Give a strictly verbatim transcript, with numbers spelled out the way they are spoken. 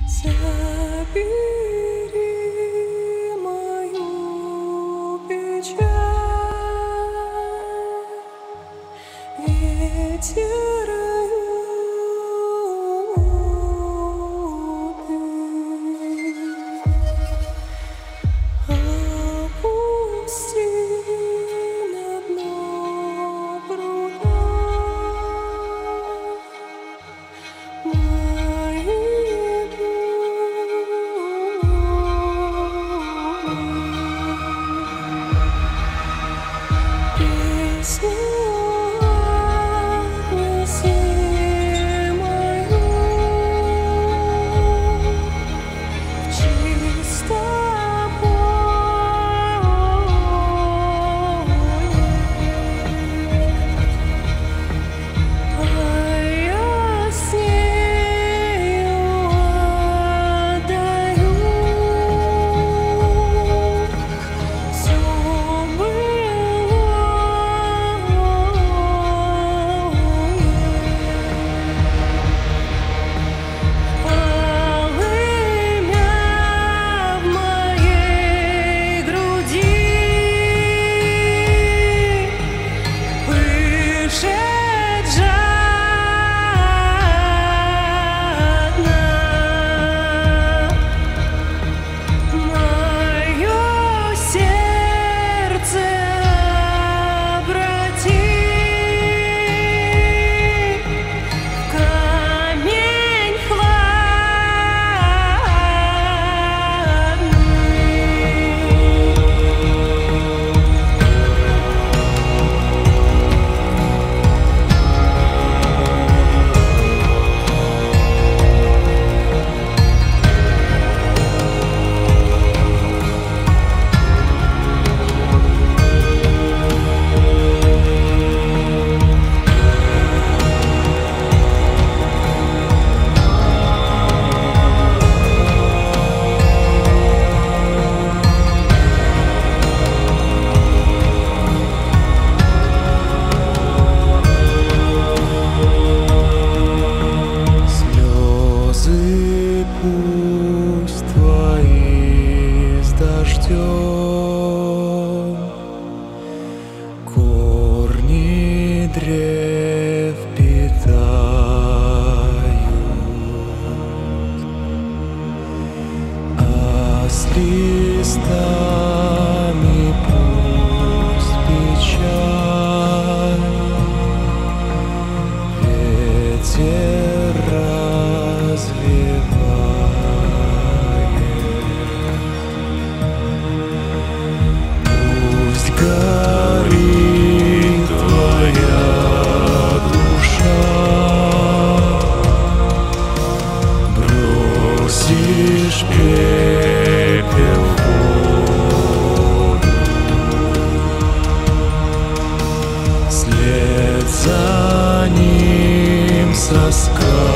Забери мою печаль, ветер юный, опусти на дно пруда мои песню отнеси мою в чистополе, а я с нею отдаю всё былое. Полымя в моей груди пышет жадно, моё сердце обрати в камень слезы пусть твои с дождем, корни древ питают, а с листами пусть печаль ветер развевает. Пусть горит твоя душа, бросишь пепел в воду, след за ним соскальзывает.